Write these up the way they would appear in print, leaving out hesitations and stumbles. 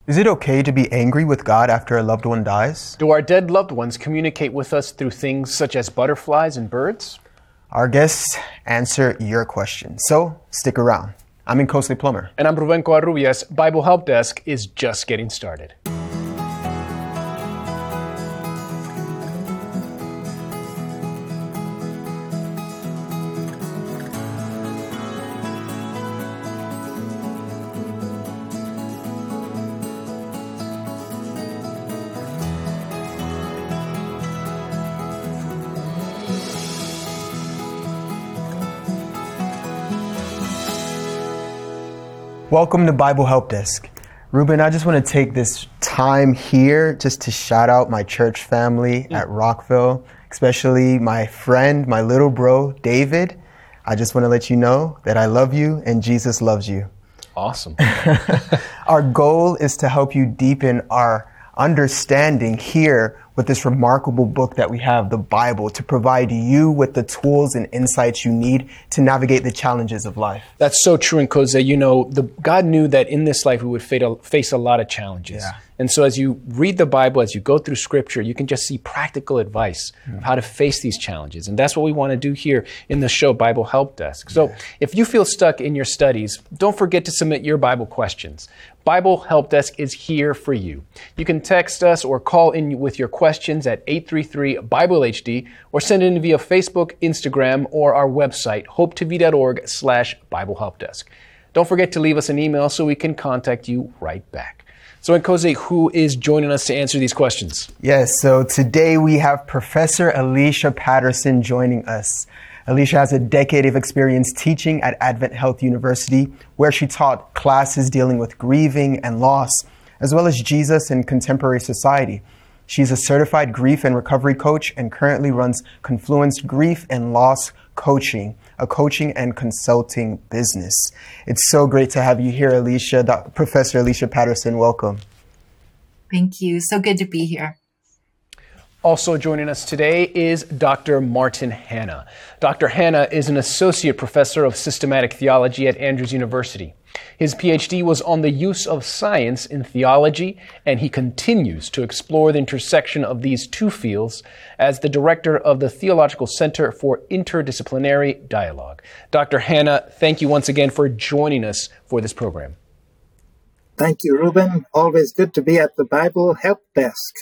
Is it okay to be angry with God after a loved one dies? Do our dead loved ones communicate with us through things such as butterflies and birds? Our guests answer your questions, so stick around. I'm Nkosli Plummer. And I'm Ruben Covarrubias. Bible Help Desk is just getting started. Welcome to Bible Help Desk. Ruben, I just want to take this time here just to shout out my church family at Rockville, especially my friend, my little bro, David. I just want to let you know that I love you and Jesus loves you. Awesome. Our goal is to help you deepen our understanding here with this remarkable book that we have, the Bible, to provide you with the tools and insights you need to navigate the challenges of life. That's so true, Nkoze. You know, God knew that in this life we would face a lot of challenges. Yeah. And so as you read the Bible, as you go through Scripture, you can just see practical advice of how to face these challenges. And that's what we want to do here in the show, Bible Help Desk. So if you feel stuck in your studies, don't forget to submit your Bible questions. Bible Help Desk is here for you. You can text us or call in with your questions at 833-BIBLE-HD or send it in via Facebook, Instagram, or our website, hopetv.org/Bible Help Desk. Don't forget to leave us an email so we can contact you right back. So, Nkoze, who is joining us to answer these questions? Yes, so today we have Professor Alicia Patterson joining us. Alicia has a decade of experience teaching at Advent Health University, where she taught classes dealing with grieving and loss, as well as Jesus in contemporary society. She's a certified grief and recovery coach and currently runs Confluence Grief and Loss Coaching, a coaching and consulting business. It's so great to have you here, Alicia. Professor Alicia Patterson, welcome. Thank you. So good to be here. Also joining us today is Dr. Martin Hanna. Dr. Hanna is an associate professor of systematic theology at Andrews University. His PhD was on the use of science in theology, and he continues to explore the intersection of these two fields as the director of the Theological Center for Interdisciplinary Dialogue. Dr. Hanna, thank you once again for joining us for this program. Thank you, Ruben. Always good to be at the Bible Help Desk.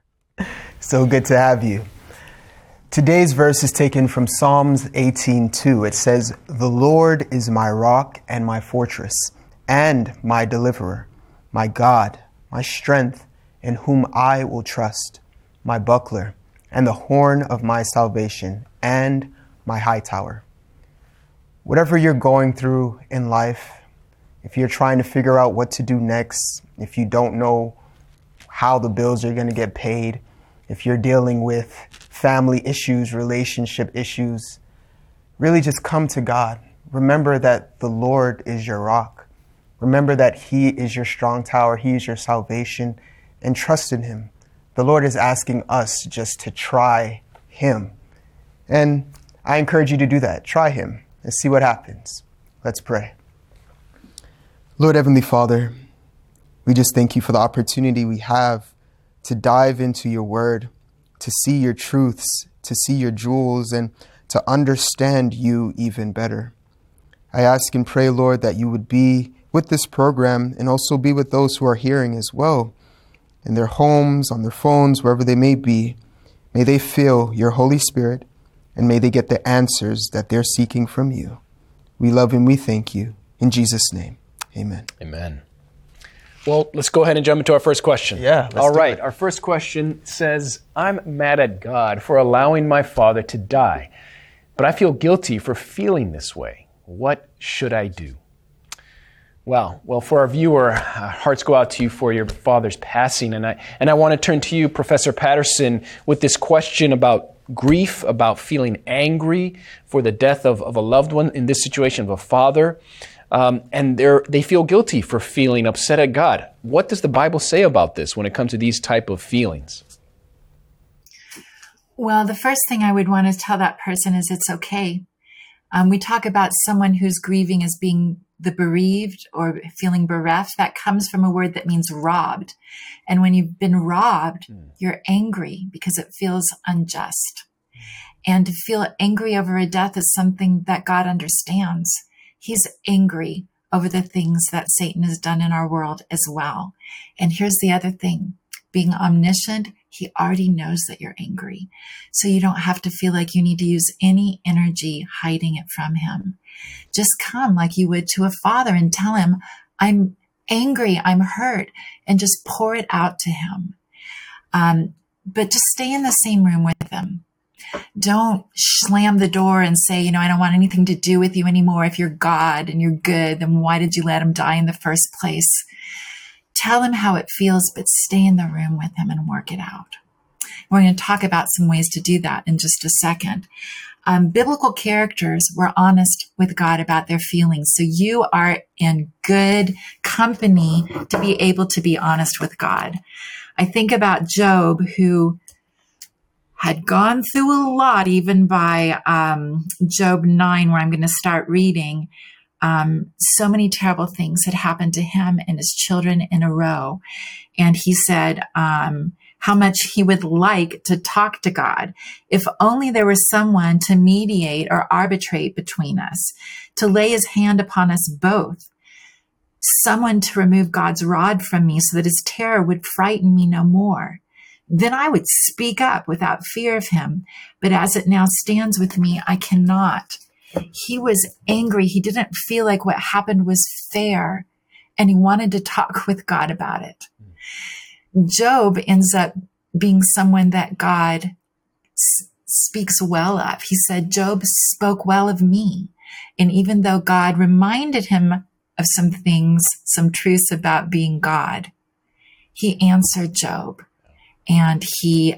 So good to have you. Today's verse is taken from Psalms 18:2. It says, "The Lord is my rock and my fortress and my deliverer, my God, my strength, in whom I will trust, my buckler and the horn of my salvation and my high tower." Whatever you're going through in life, if you're trying to figure out what to do next, if you don't know how the bills are going to get paid, if you're dealing with family issues, relationship issues, really just come to God. Remember that the Lord is your rock. Remember that He is your strong tower. He is your salvation, and trust in Him. The Lord is asking us just to try Him. And I encourage you to do that. Try Him and see what happens. Let's pray. Lord Heavenly Father, we just thank you for the opportunity we have to dive into your word, to see your truths, to see your jewels, and to understand you even better. I ask and pray, Lord, that you would be with this program and also be with those who are hearing as well, in their homes, on their phones, wherever they may be. May they feel your Holy Spirit, and may they get the answers that they're seeking from you. We love and we thank you. In Jesus' name, amen. Amen. Well, let's go ahead and jump into our first question. Yeah, all right. Our first question says, "I'm mad at God for allowing my father to die, but I feel guilty for feeling this way. What should I do?" Well, for our viewer, our hearts go out to you for your father's passing. And I want to turn to you, Professor Patterson, with this question about grief, about feeling angry for the death of a loved one, in this situation of a father. And they feel guilty for feeling upset at God. What does the Bible say about this when it comes to these type of feelings? Well, the first thing I would want to tell that person is it's okay. We talk about someone who's grieving as being the bereaved or feeling bereft, that comes from a word that means robbed. And when you've been robbed, you're angry because it feels unjust. And to feel angry over a death is something that God understands. He's angry over the things that Satan has done in our world as well. And here's the other thing. Being omniscient, he already knows that you're angry. So you don't have to feel like you need to use any energy hiding it from him. Just come like you would to a father and tell him, I'm angry, I'm hurt, and just pour it out to him. But just stay in the same room with him. Don't slam the door and say, I don't want anything to do with you anymore. If you're God and you're good, then why did you let him die in the first place? Tell him how it feels, but stay in the room with him and work it out. We're going to talk about some ways to do that in just a second. Biblical characters were honest with God about their feelings. So you are in good company to be able to be honest with God. I think about Job, who had gone through a lot, even by Job 9, where I'm going to start reading. So many terrible things had happened to him and his children in a row. And he said how much he would like to talk to God. If only there was someone to mediate or arbitrate between us, to lay his hand upon us both, someone to remove God's rod from me so that his terror would frighten me no more. Then I would speak up without fear of him. But as it now stands with me, I cannot. He was angry. He didn't feel like what happened was fair, and he wanted to talk with God about it. Job ends up being someone that God speaks well of. He said, Job spoke well of me. And even though God reminded him of some things, some truths about being God, he answered Job. And he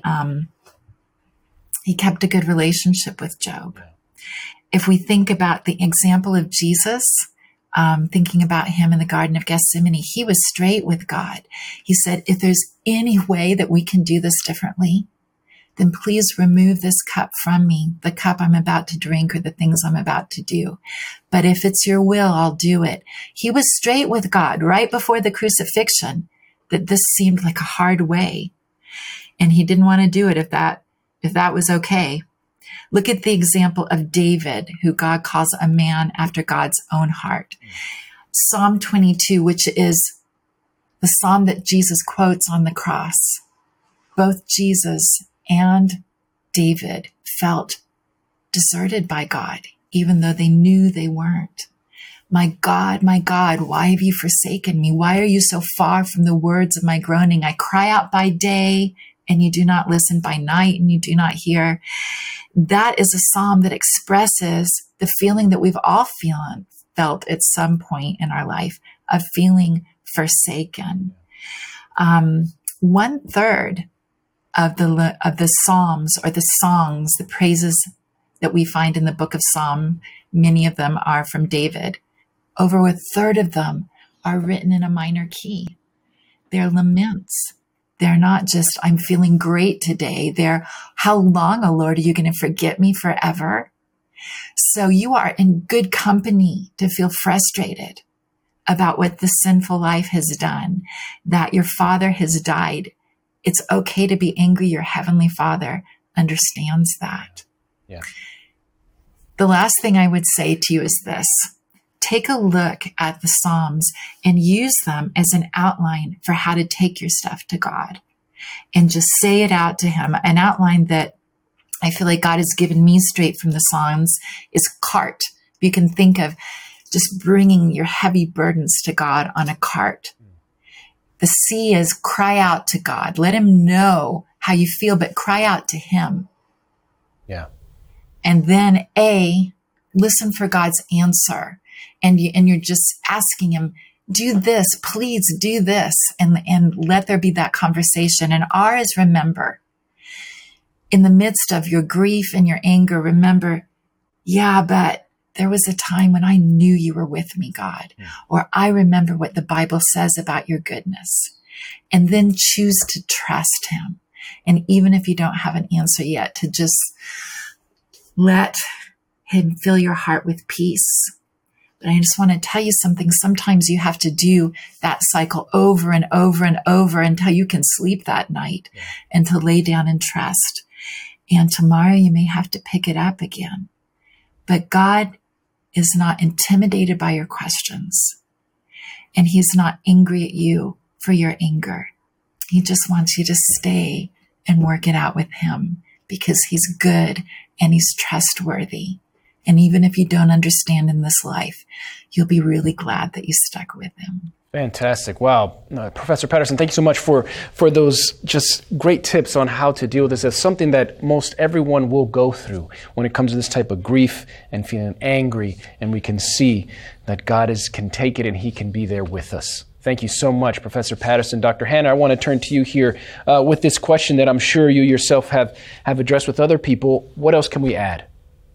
kept a good relationship with Job. If we think about the example of Jesus, thinking about him in the Garden of Gethsemane, he was straight with God. He said, if there's any way that we can do this differently, then please remove this cup from me, the cup I'm about to drink or the things I'm about to do. But if it's your will, I'll do it. He was straight with God right before the crucifixion, that this seemed like a hard way. And he didn't want to do it if that was okay. Look at the example of David, who God calls a man after God's own heart. Psalm 22, which is the psalm that Jesus quotes on the cross. Both Jesus and David felt deserted by God, even though they knew they weren't. My God, why have you forsaken me? Why are you so far from the words of my groaning? I cry out by day, and you do not listen, by night, and you do not hear. That is a psalm that expresses the feeling that we've all felt at some point in our life of feeling forsaken. 1/3 of the psalms or the songs, the praises that we find in the book of Psalm, many of them are from David. Over 1/3 of them are written in a minor key. They're laments. They're not just, I'm feeling great today. They're, how long, O Lord, are you going to forget me forever? So you are in good company to feel frustrated about what the sinful life has done, that your father has died. It's okay to be angry. Your heavenly Father understands that. Yeah. The last thing I would say to you is this. Take a look at the Psalms and use them as an outline for how to take your stuff to God and just say it out to him. An outline that I feel like God has given me straight from the Psalms is cart. You can think of just bringing your heavy burdens to God on a cart. The C is cry out to God. Let him know how you feel, but cry out to him. Yeah. And then A, listen for God's answer. And you're just asking him, do this, please do this. And let there be that conversation. And R is remember. In the midst of your grief and your anger, remember, yeah, but there was a time when I knew you were with me, God. Yeah. Or I remember what the Bible says about your goodness. And then choose to trust him. And even if you don't have an answer yet, to just let him fill your heart with peace. But I just want to tell you something. Sometimes you have to do that cycle over and over and over until you can sleep that night and to lay down and trust. And tomorrow you may have to pick it up again. But God is not intimidated by your questions. And he's not angry at you for your anger. He just wants you to stay and work it out with him because he's good and he's trustworthy. And even if you don't understand in this life, you'll be really glad that you stuck with him. Fantastic. Wow. Professor Patterson, thank you so much for those just great tips on how to deal with this. It's something that most everyone will go through when it comes to this type of grief and feeling angry. And we can see that God can take it and he can be there with us. Thank you so much, Professor Patterson. Dr. Hanna, I want to turn to you here with this question that I'm sure you yourself have addressed with other people. What else can we add?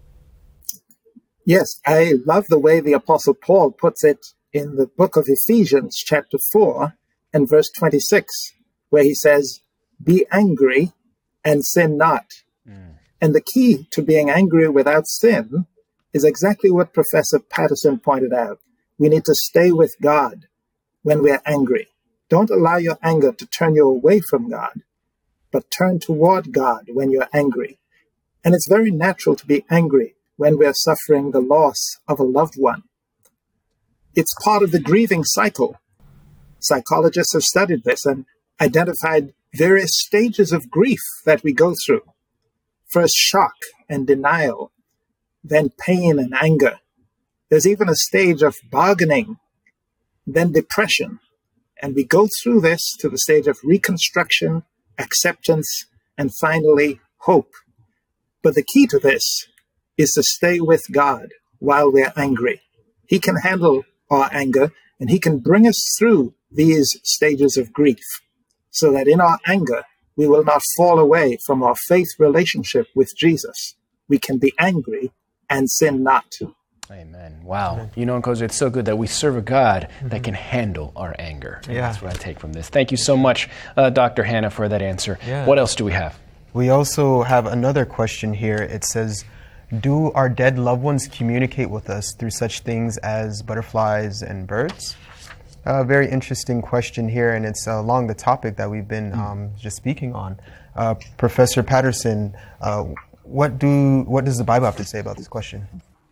Yes, I love the way the Apostle Paul puts it in the book of Ephesians, chapter 4, and verse 26, where he says, "Be angry and sin not." And the key to being angry without sin is exactly what Professor Patterson pointed out. We need to stay with God when we're angry. Don't allow your anger to turn you away from God, but turn toward God when you're angry. And it's very natural to be angry when we're suffering the loss of a loved one. It's part of the grieving cycle. Psychologists have studied this and identified various stages of grief that we go through. First, shock and denial, then pain and anger. There's even a stage of bargaining, then depression. And we go through this to the stage of reconstruction, acceptance, and finally, hope. But the key to this is to stay with God while we're angry. He can handle our anger, and he can bring us through these stages of grief so that in our anger, we will not fall away from our faith relationship with Jesus. We can be angry and sin not. Amen. Wow. You know, Coach, it's so good that we serve a God that can handle our anger. And that's what I take from this. Thank you so much, Dr. Hanna, for that answer. Yeah. What else do we have? We also have another question here. It says, do our dead loved ones communicate with us through such things as butterflies and birds? A very interesting question here, and it's along the topic that we've been just speaking on. Professor Patterson, what does the Bible have to say about this question?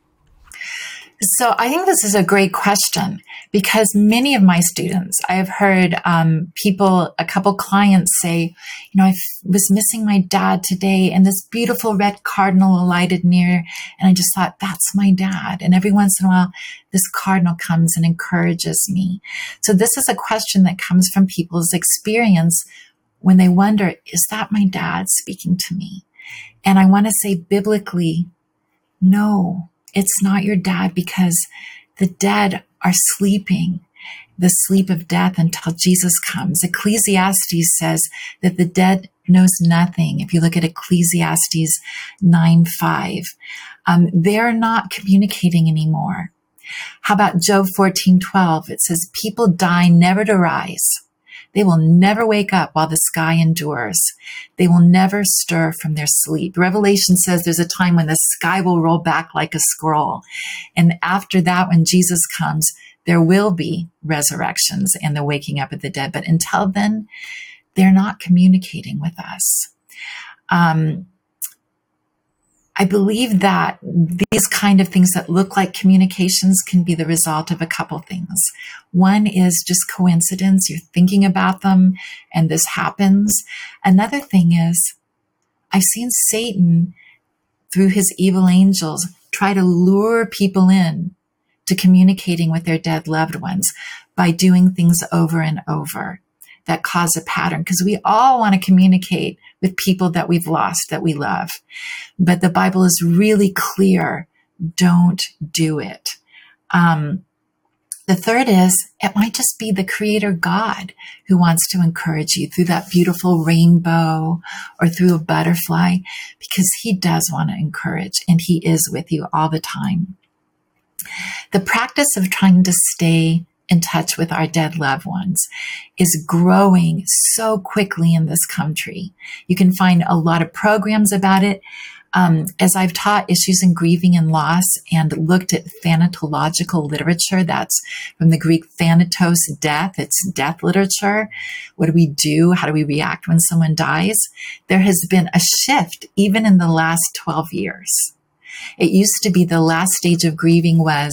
So I think this is a great question because many of my students, I have heard a couple clients say, I was missing my dad today and this beautiful red cardinal alighted near, and I just thought, that's my dad. And every once in a while, this cardinal comes and encourages me. So this is a question that comes from people's experience when they wonder, is that my dad speaking to me? And I want to say biblically, no. It's not your dad because the dead are sleeping the sleep of death until Jesus comes. Ecclesiastes says that the dead knows nothing. If you look at Ecclesiastes 9:5, they're not communicating anymore. How about Job 14:12? It says, people die never to rise. They will never wake up while the sky endures. They will never stir from their sleep. Revelation says there's a time when the sky will roll back like a scroll. And after that, when Jesus comes, there will be resurrections and the waking up of the dead. But until then, they're not communicating with us. I believe that these kind of things that look like communications can be the result of a couple things. One is just coincidence. You're thinking about them and this happens. Another thing is I've seen Satan through his evil angels try to lure people in to communicating with their dead loved ones by doing things over and over that cause a pattern, because we all want to communicate with people that we've lost, that we love. But the Bible is really clear. Don't do it. The third is, it might just be the Creator God who wants to encourage you through that beautiful rainbow or through a butterfly, because he does want to encourage and he is with you all the time. The practice of trying to stay in touch with our dead loved ones is growing so quickly in this country. You can find a lot of programs about it. As I've taught issues in grieving and loss and looked at thanatological literature, that's from the Greek thanatos, death, it's death literature. What do we do? How do we react when someone dies? There has been a shift even in the last 12 years. It used to be the last stage of grieving was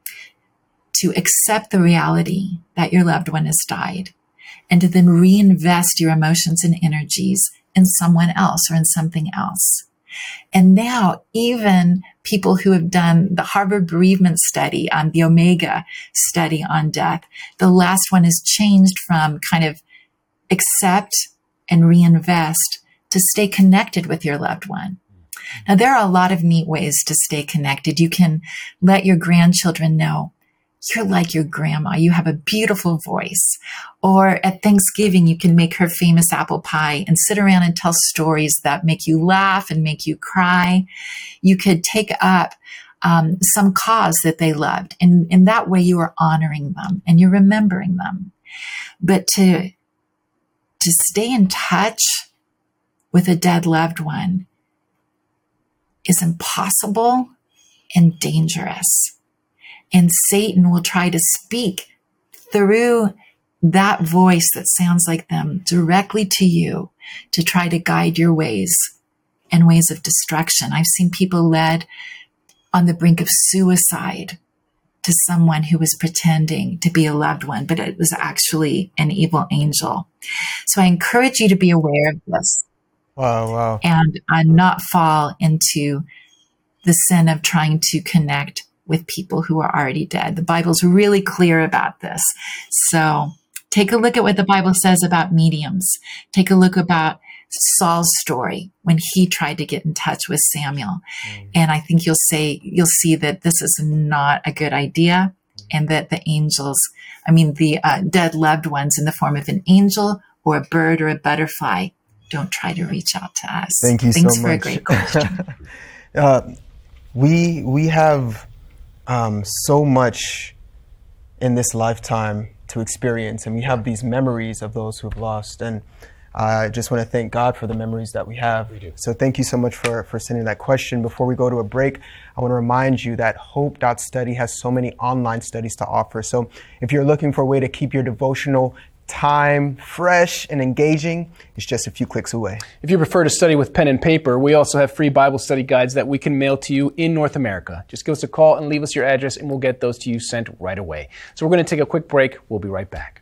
to accept the reality that your loved one has died and to then reinvest your emotions and energies in someone else or in something else. And now even people who have done the Harvard bereavement study, the Omega study on death, the last one has changed from kind of accept and reinvest to stay connected with your loved one. Now, there are a lot of neat ways to stay connected. You can let your grandchildren know you're like your grandma. You have a beautiful voice. Or at Thanksgiving, you can make her famous apple pie and sit around and tell stories that make you laugh and make you cry. You could take up some cause that they loved. And in that way, you are honoring them and you're remembering them. But to stay in touch with a dead loved one is impossible and dangerous. And Satan will try to speak through that voice that sounds like them directly to you to try to guide your ways and ways of destruction. I've seen people led on the brink of suicide to someone who was pretending to be a loved one, but it was actually an evil angel. So I encourage you to be aware of this. Wow. And not fall into the sin of trying to connect with people who are already dead. The Bible's really clear about this. So take a look at what the Bible says about mediums. Take a look about Saul's story when he tried to get in touch with Samuel. And I think you'll see that this is not a good idea and that the angels, the dead loved ones in the form of an angel or a bird or a butterfly, don't try to reach out to us. Thank you Thanks so for much. a great question. We have so much in this lifetime to experience, and we have these memories of those who have lost. And I just want to thank God for the memories that we have. We do. So thank you so much for sending that question. Before we go to a break, I want to remind you that Hope.Study has so many online studies to offer. So if you're looking for a way to keep your devotional time fresh and engaging, it's just a few clicks away. If you prefer to study with pen and paper, we also have free Bible study guides that we can mail to you in North America. Just give us a call and leave us your address and we'll get those to you sent right away. So we're going to take a quick break. We'll be right back.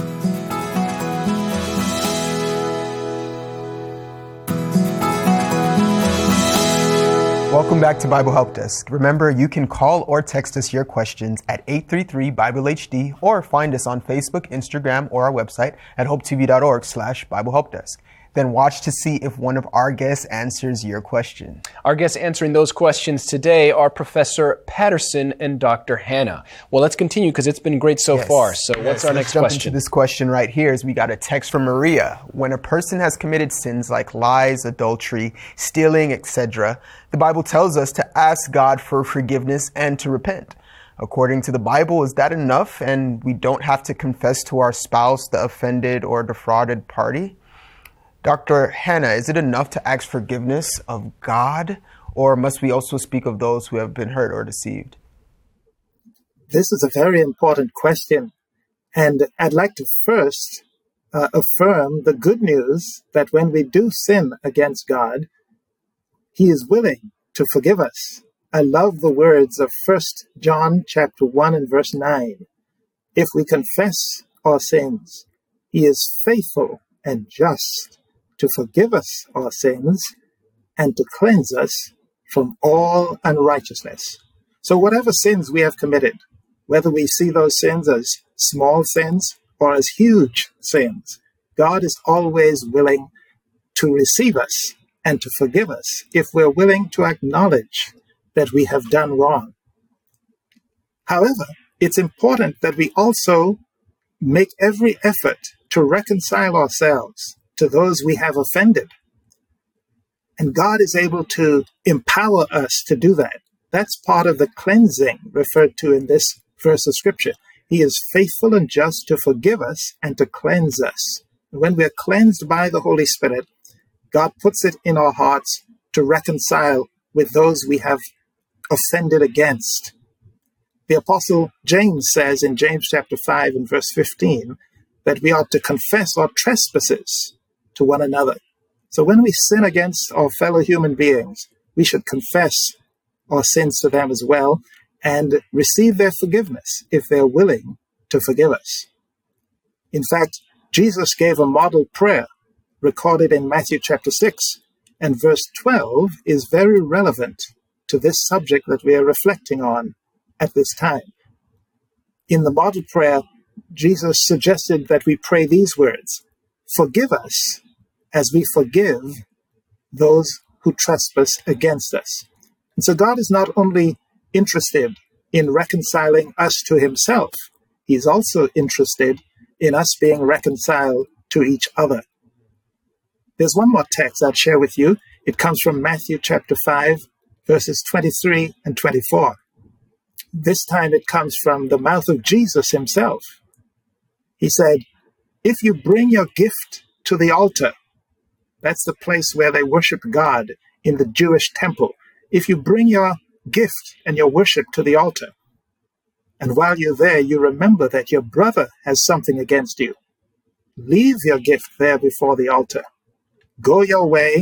Welcome back to Bible Help Desk. Remember, you can call or text us your questions at 833-BIBLE-HD or find us on Facebook, Instagram, or our website at hopetv.org/BibleHelpDesk. Then watch to see if one of our guests answers your question. Our guests answering those questions today are Professor Patterson and Dr. Hanna. Well, let's continue because it's been great so far. So what's our next jump question? Into this question right here is we got a text from Maria. When a person has committed sins like lies, adultery, stealing, etc., the Bible tells us to ask God for forgiveness and to repent. According to the Bible, is that enough and we don't have to confess to our spouse the offended or defrauded party? Dr. Hanna, is it enough to ask forgiveness of God, or must we also speak of those who have been hurt or deceived? This is a very important question, and I'd like to first affirm the good news that when we do sin against God, He is willing to forgive us. I love the words of 1 John chapter 1 and verse 9. If we confess our sins, He is faithful and just to forgive us our sins and to cleanse us from all unrighteousness. So whatever sins we have committed, whether we see those sins as small sins or as huge sins, God is always willing to receive us and to forgive us if we're willing to acknowledge that we have done wrong. However, it's important that we also make every effort to reconcile ourselves to those we have offended. And God is able to empower us to do that. That's part of the cleansing referred to in this verse of Scripture. He is faithful and just to forgive us and to cleanse us. When we're cleansed by the Holy Spirit, God puts it in our hearts to reconcile with those we have offended against. The Apostle James says in James chapter 5 and verse 15 that we ought to confess our trespasses to one another. So when we sin against our fellow human beings, we should confess our sins to them as well and receive their forgiveness if they're willing to forgive us. In fact, Jesus gave a model prayer recorded in Matthew chapter 6, and verse 12 is very relevant to this subject that we are reflecting on at this time. In the model prayer, Jesus suggested that we pray these words: "Forgive us as we forgive those who trespass against us." And so God is not only interested in reconciling us to himself, he's also interested in us being reconciled to each other. There's one more text I'll share with you. It comes from Matthew chapter 5, verses 23 and 24. This time it comes from the mouth of Jesus himself. He said, "If you bring your gift to the altar," that's the place where they worship God in the Jewish temple. "If you bring your gift and your worship to the altar, and while you're there, you remember that your brother has something against you, leave your gift there before the altar. Go your way,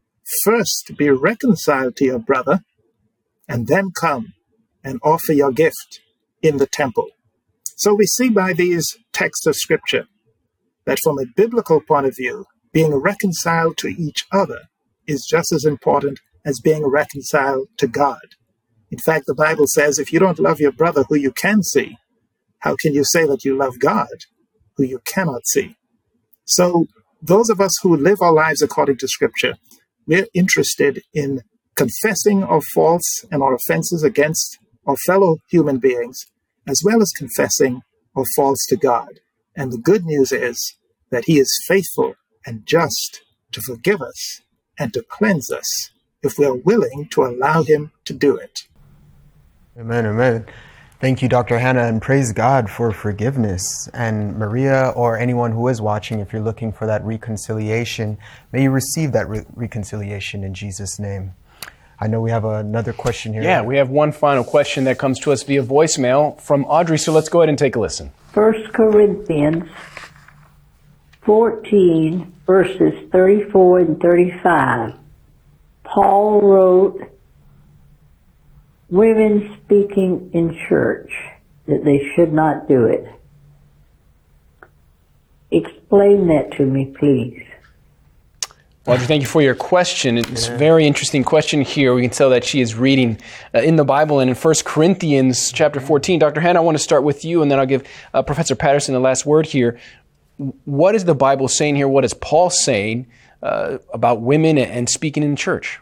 first be reconciled to your brother, and then come and offer your gift in the temple." So we see by these texts of Scripture that from a biblical point of view, being reconciled to each other is just as important as being reconciled to God. In fact, the Bible says, if you don't love your brother who you can see, how can you say that you love God who you cannot see? So those of us who live our lives according to Scripture, we're interested in confessing our faults and our offenses against our fellow human beings, as well as confessing our faults to God. And the good news is that he is faithful and just to forgive us and to cleanse us if we are willing to allow him to do it. Amen, amen. Thank you, Dr. Hannah, and praise God for forgiveness. And Maria, or anyone who is watching, if you're looking for that reconciliation, may you receive that reconciliation in Jesus' name. I know we have another question here. Yeah, we have one final question that comes to us via voicemail from Audrey, so let's go ahead and take a listen. 1 Corinthians 14, verses 34 and 35. Paul wrote, women speaking in church, that they should not do it. Explain that to me, please. Audrey, thank you for your question. It's a very interesting question here. We can tell that she is reading in the Bible and in 1 Corinthians chapter 14. Dr. Hannah, I want to start with you, and then I'll give Professor Patterson the last word here. What is the Bible saying here? What is Paul saying about women and speaking in church?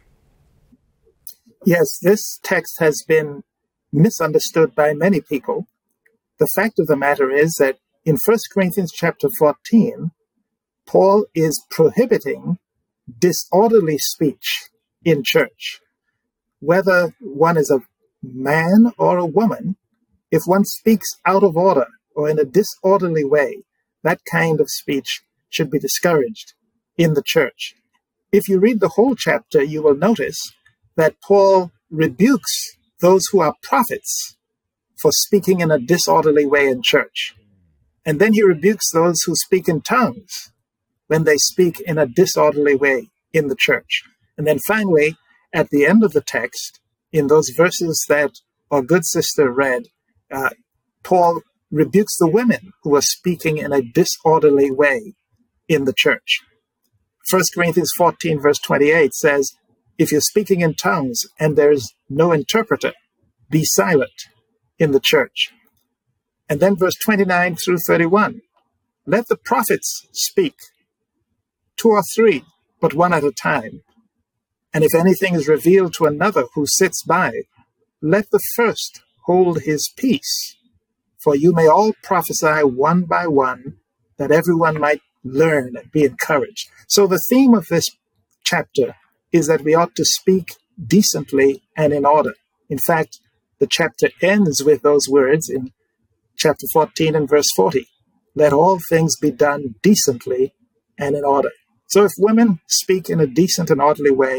Yes, this text has been misunderstood by many people. The fact of the matter is that in 1 Corinthians chapter 14, Paul is prohibiting disorderly speech in church. Whether one is a man or a woman, if one speaks out of order or in a disorderly way, that kind of speech should be discouraged in the church. If you read the whole chapter, you will notice that Paul rebukes those who are prophets for speaking in a disorderly way in church. And then he rebukes those who speak in tongues when they speak in a disorderly way in the church. And then finally, at the end of the text, in those verses that our good sister read, Paul rebukes the women who are speaking in a disorderly way in the church. 1 Corinthians 14, verse 28 says, if you're speaking in tongues and there's no interpreter, be silent in the church. And then verse 29 through 31, let the prophets speak, 2 or 3, but one at a time. And if anything is revealed to another who sits by, let the first hold his peace. For you may all prophesy one by one, that everyone might learn and be encouraged. So the theme of this chapter is that we ought to speak decently and in order. In fact, the chapter ends with those words in chapter 14 and verse 40. Let all things be done decently and in order. So if women speak in a decent and orderly way,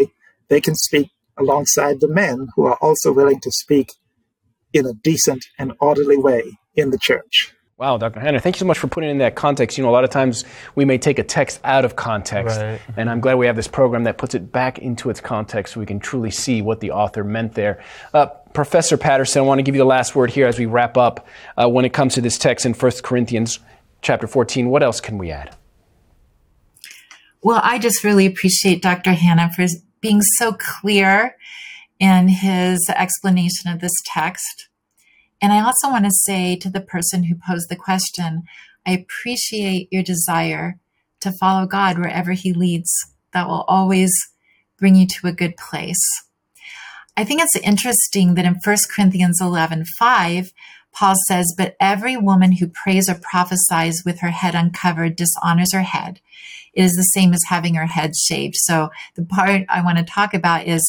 they can speak alongside the men who are also willing to speak in a decent and orderly way in the church. Wow, Dr. Hanna, thank you so much for putting it in that context. You know, a lot of times we may take a text out of context, and I'm glad we have this program that puts it back into its context so we can truly see what the author meant there. Professor Patterson, I want to give you the last word here as we wrap up. When it comes to this text in 1 Corinthians chapter 14, what else can we add? Well, I just really appreciate Dr. Hanna for being so clear in his explanation of this text. And I also want to say to the person who posed the question, I appreciate your desire to follow God wherever he leads. That will always bring you to a good place. I think it's interesting that in 1 Corinthians 11:5, Paul says, but every woman who prays or prophesies with her head uncovered dishonors her head. It is the same as having her head shaved. So the part I want to talk about is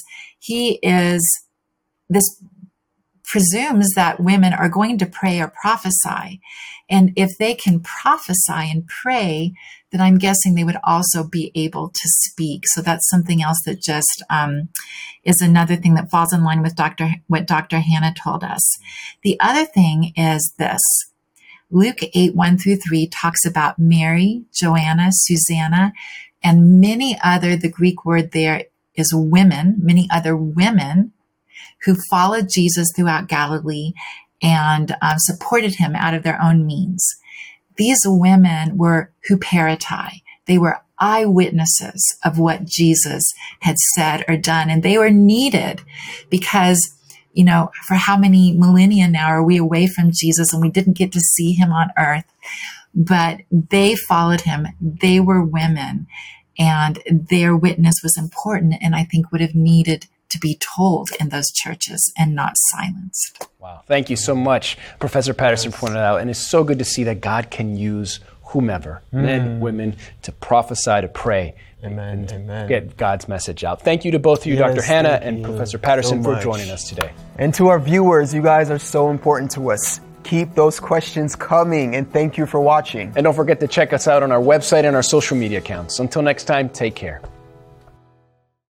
this presumes that women are going to pray or prophesy. And if they can prophesy and pray, then I'm guessing they would also be able to speak. So that's something else that just is another thing that falls in line with what Dr. Hanna told us. The other thing is this. Luke 8:1-3 talks about Mary, Joanna, Susanna, and many other, the Greek word there is women, many other women who followed Jesus throughout Galilee and supported him out of their own means. These women were huperetai. They were eyewitnesses of what Jesus had said or done, and they were needed because, you know, for how many millennia now are we away from Jesus and we didn't get to see him on earth, but they followed him. They were women, and their witness was important, and I think would have needed to be told in those churches and not silenced. Wow. Thank you so much, Professor Patterson, pointed out. And it's so good to see that God can use whomever, men, women, to prophesy, to pray, and get God's message out. Thank you to both of you, Dr. Hanna and Professor Patterson, for joining us today. And to our viewers, you guys are so important to us. Keep those questions coming, and thank you for watching. And don't forget to check us out on our website and our social media accounts. Until next time, take care.